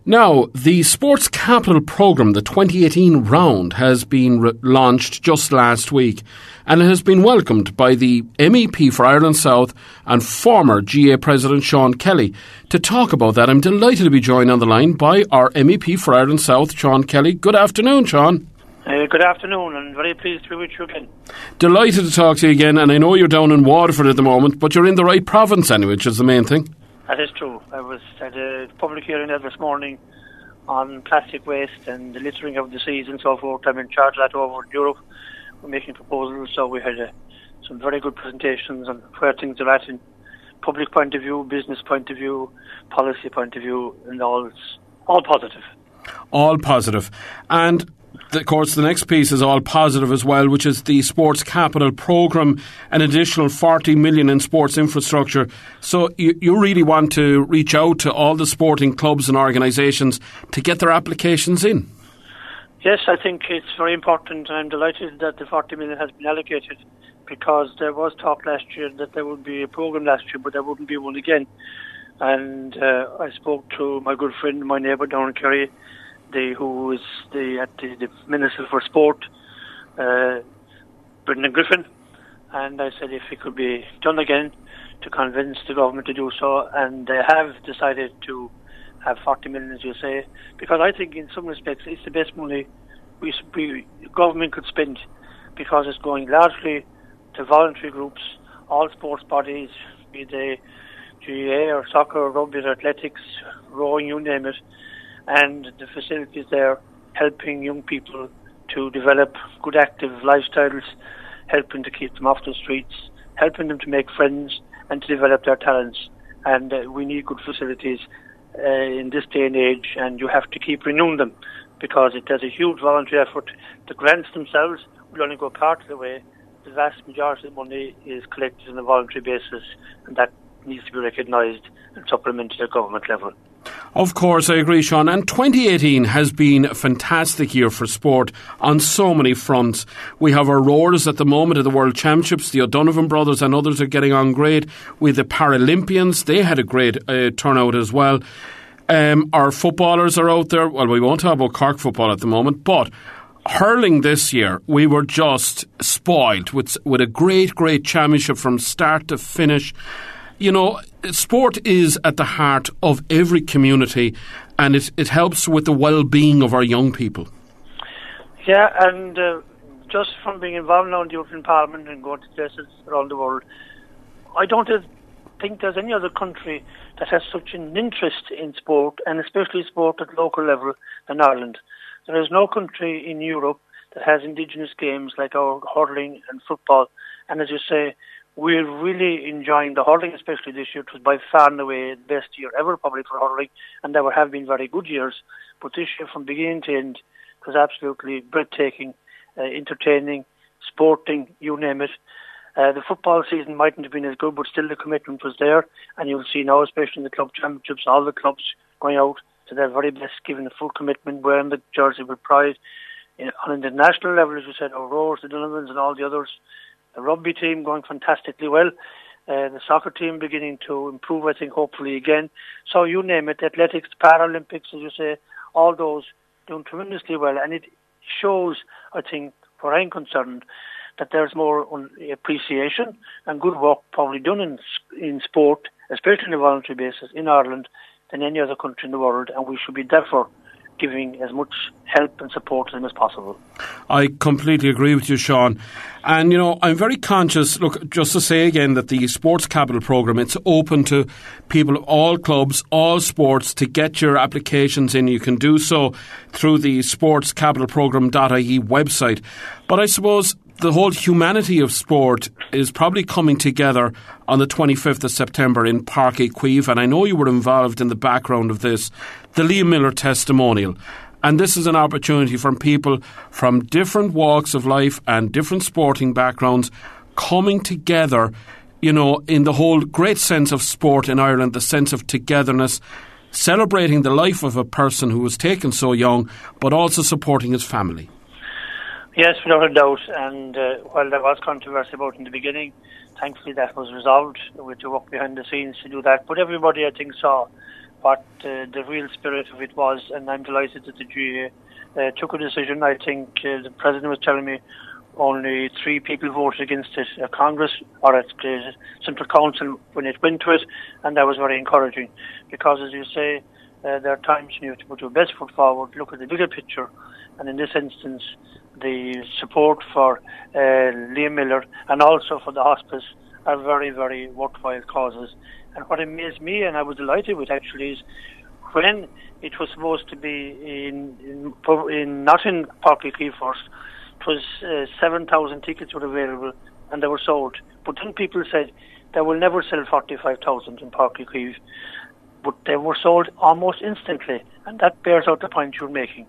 Now, the Sports Capital Programme, the 2018 round, has been launched just last week, and it has been welcomed by the MEP for Ireland South and former GA President Sean Kelly. To talk about that, I'm delighted to be joined on the line by our MEP for Ireland South, Sean Kelly. Good afternoon, Sean. Good afternoon, and very pleased to be with you again. Delighted to talk to you again, and I know you're down in Waterford at the moment, but you're in the right province anyway, which is the main thing. That is true. I was at a public hearing there this morning on plastic waste and the littering of the seas and so forth. I'm in charge of that over in Europe. We're making proposals, so we had some very good presentations on where things are at in public point of view, business point of view, policy point of view, and all positive. All positive. And of course, the next piece is all positive as well, which is the Sports Capital Programme, an additional 40 million in sports infrastructure. So you really want to reach out to all the sporting clubs and organisations to get their applications in. Yes, I think it's very important. I'm delighted that the 40 million has been allocated, because there was talk last year that there would be a programme last year, but there wouldn't be one again. And I spoke to my good friend, my neighbour down in Kerry, who is the Minister for Sport, Brendan Griffin, and I said if it could be done again, to convince the government to do so, and they have decided to have 40 million, as you say, because I think in some respects it's the best money government could spend, because it's going largely to voluntary groups, all sports bodies, be they GAA or soccer or rugby or athletics, rowing, you name it, and the facilities there helping young people to develop good active lifestyles, helping to keep them off the streets, helping them to make friends and to develop their talents. And we need good facilities in this day and age, and you have to keep renewing them, because it does a huge voluntary effort. The grants themselves will only go part of the way. The vast majority of the money is collected on a voluntary basis, and that needs to be recognised and supplemented at government level. Of course, I agree, Sean. And 2018 has been a fantastic year for sport on so many fronts. We have our roars at the moment at the World Championships. The O'Donovan brothers and others are getting on great. With the Paralympians, they had a great turnout as well. Our footballers are out there. Well, we won't talk about Cork football at the moment, but hurling this year, we were just spoiled with a great championship from start to finish. You know, sport is at the heart of every community, and it helps with the well-being of our young people. Yeah, and just from being involved now in the European Parliament and going to places around the world, I don't think there's any other country that has such an interest in sport, and especially sport at local level, than Ireland. There is no country in Europe that has indigenous games like our hurling and football, and as you say, we're really enjoying the hurling, especially this year. It was by far and away the best year ever, probably, for hurling, and there have been very good years. But this year, from beginning to end, it was absolutely breathtaking, entertaining, sporting, you name it. The football season mightn't have been as good, but still the commitment was there. And you'll see now, especially in the club championships, all the clubs going out to their very best, giving the full commitment, wearing the jersey with pride. On the national level, as you said, our Roars, the Donovans and all the others. The rugby team going fantastically well. The soccer team beginning to improve, I think, hopefully again. So you name it, athletics, Paralympics, as you say, all those doing tremendously well. And it shows, I think, where I'm concerned, that there's more appreciation and good work probably done in sport, especially on a voluntary basis in Ireland, than any other country in the world. And we should be therefore giving as much help and support to them as possible. I completely agree with you, Sean. And, you know, I'm very conscious, look, just to say again that the Sports Capital Programme, it's open to people of all clubs, all sports, to get your applications in. You can do so through the sportscapitalprogramme.ie website. But I suppose the whole humanity of sport is probably coming together on the 25th of September in Park Equive, and I know you were involved in the background of this, the Liam Miller testimonial. And this is an opportunity for people from different walks of life and different sporting backgrounds coming together, you know, in the whole great sense of sport in Ireland, the sense of togetherness, celebrating the life of a person who was taken so young, but also supporting his family. Yes, without a doubt. And while there was controversy about it in the beginning, thankfully that was resolved. We had to work behind the scenes to do that. But everybody, I think, saw what the real spirit of it was, and I'm delighted that the GAA took a decision. I think the President was telling me only 3 people voted against it at Congress or at the Central Council when it went to it, and that was very encouraging because, as you say, there are times you have to put your best foot forward, look at the bigger picture, and in this instance, the support for Liam Miller and also for the hospice are very, very worthwhile causes. And what amazed me, and I was delighted with actually, is when it was supposed to be not in Páirc Uí Chaoimh first, it was 7,000 tickets were available and they were sold. But then people said they will never sell 45,000 in Páirc Uí Chaoimh. But they were sold almost instantly, and that bears out the point you're making.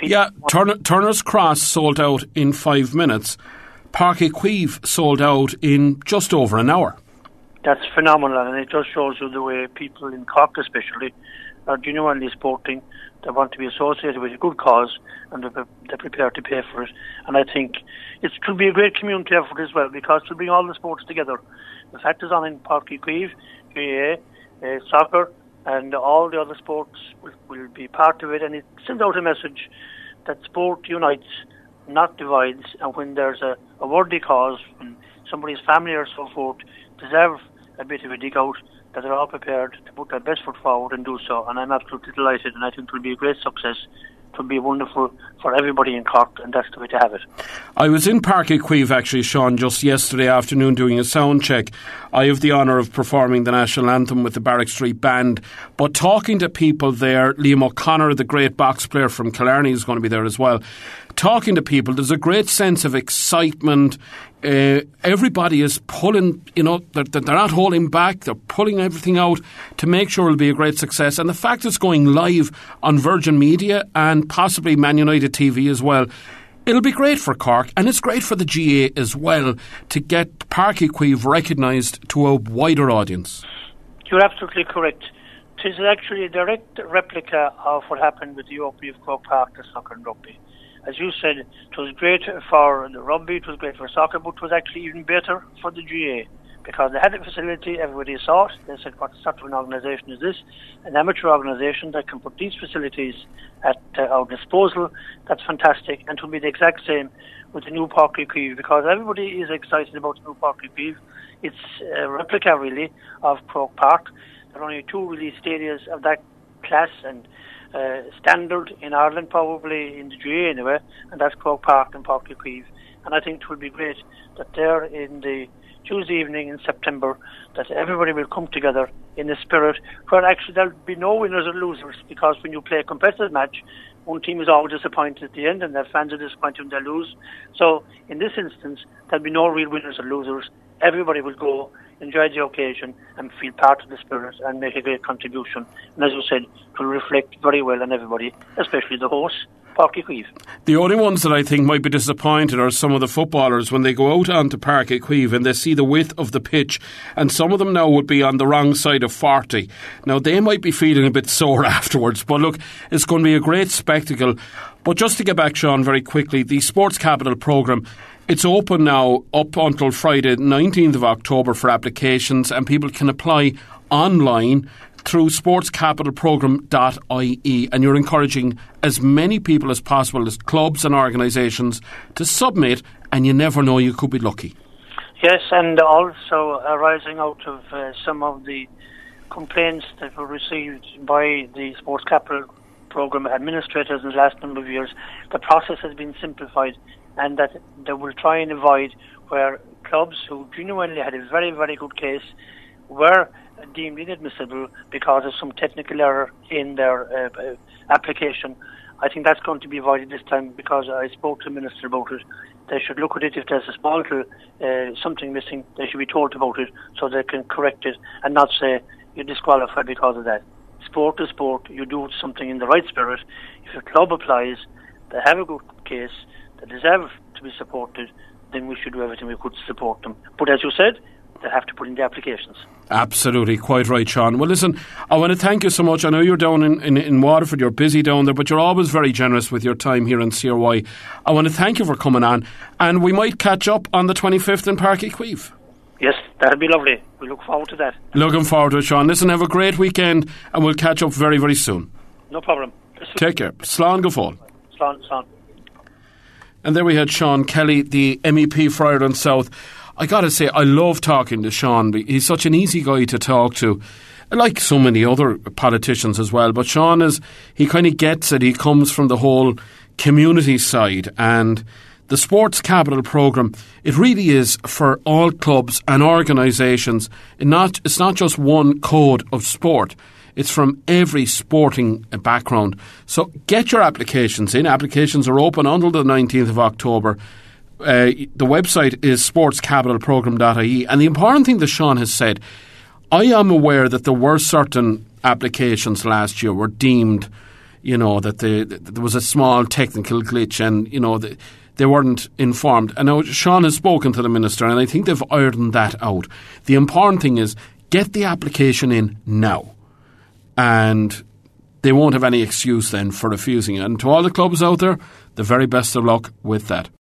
Turner's Cross sold out in 5 minutes. Páirc Uí Chaoimh sold out in just over an hour. That's phenomenal, and it just shows you the way people in Cork especially are genuinely sporting. They want to be associated with a good cause, and they're prepared to pay for it. And I think it could be a great community effort as well, because to bring all the sports together. The fact is on in Páirc Uí Chaoimh, GAA, soccer, and all the other sports will be part of it, and it sends out a message that sport unites, not divides, and when there's a worthy cause, when somebody's family or so forth deserve a bit of a dig out, that they're all prepared to put their best foot forward and do so, and I'm absolutely delighted, and I think it will be a great success. It will be wonderful for everybody in Cork, and that's the way to have it. I was in Páirc Uí Chaoimh actually, Sean, just yesterday afternoon doing a sound check. I have the honour of performing the national anthem with the Barrack Street Band, but talking to people there, Liam O'Connor, the great box player from Killarney, is going to be there as well. Talking to people, there's a great sense of excitement. Everybody is pulling, they're not holding back, they're pulling everything out to make sure it'll be a great success. And the fact it's going live on Virgin Media and possibly Man United TV as well, it'll be great for Cork, and it's great for the GAA as well to get Páirc Uí Chaoimh recognised to a wider audience. You're absolutely correct. It is actually a direct replica of what happened with the Opening of Croke Park, the soccer and rugby. As you said, it was great for the rugby, it was great for soccer, but it was actually even better for the GAA because they had a facility, everybody saw it. They said, what sort of an organisation is this? An amateur organisation that can put these facilities at our disposal. That's fantastic, and it will be the exact same with the new Páirc Uí Chaoimh because everybody is excited about the new Páirc Uí Chaoimh. It's a replica, really, of Croke Park. There are only 2 really stadiums of that class and standard in Ireland, probably in the GAA anyway, and that's Croke Park and Páirc Uí Chaoimh. And I think it will be great that there in the Tuesday evening in September that everybody will come together in the spirit where actually there'll be no winners or losers, because when you play a competitive match, one team is always disappointed at the end and their fans are disappointed when they lose. So in this instance, there'll be no real winners or losers. Everybody will go, enjoy the occasion and feel part of the spirit and make a great contribution. And as you said, it will reflect very well on everybody, especially the hosts, Páirc Uí Chaoimh. The only ones that I think might be disappointed are some of the footballers when they go out onto Páirc Uí Chaoimh and they see the width of the pitch, and some of them now would be on the wrong side of 40. Now they might be feeling a bit sore afterwards, but look, it's going to be a great spectacle. But just to get back, Sean, very quickly, the Sports Capital programme, it's open now up until Friday 19th of October for applications, and people can apply online through sportscapitalprogram.ie, and you're encouraging as many people as possible, as clubs and organisations, to submit, and you never know, you could be lucky. Yes, and also arising out of some of the complaints that were received by the Sports Capital Programme administrators in the last number of years, the process has been simplified, and that they will try and avoid where clubs who genuinely had a very, very good case were deemed inadmissible because of some technical error in their application. I think that's going to be avoided this time because I spoke to the Minister about it. They should look at it. If there's a small little something missing, they should be told about it so they can correct it and not say you're disqualified because of that. Sport is sport. You do something in the right spirit. If a club applies, they have a good case, they deserve to be supported, then we should do everything we could to support them. But as you said, they have to put in the applications. Absolutely, quite right, Sean. Well, listen, I want to thank you so much. I know you're down in Waterford, you're busy down there, but you're always very generous with your time here on CRY. I want to thank you for coming on, and we might catch up on the 25th in Páirc Uí Chaoimh. Yes. That'd be lovely. We look forward to that. Looking forward to it, Sean. Listen, have a great weekend, and we'll catch up very, very soon. No problem. Take care. Slán go fóill. Slán. And there we had Sean Kelly, the MEP for Ireland South. I got to say, I love talking to Sean. He's such an easy guy to talk to, like so many other politicians as well. But Sean he kind of gets it. He comes from the whole community side, and the Sports Capital programme, it really is for all clubs and organisations. It's not just one code of sport. It's from every sporting background. So get your applications in. Applications are open until the 19th of October. The website is sportscapitalprogram.ie. And the important thing that Sean has said, I am aware that there were certain applications last year were deemed, that there was a small technical glitch and, they weren't informed. And now Sean has spoken to the Minister, and I think they've ironed that out. The important thing is get the application in now. And they won't have any excuse then for refusing it. And to all the clubs out there, the very best of luck with that.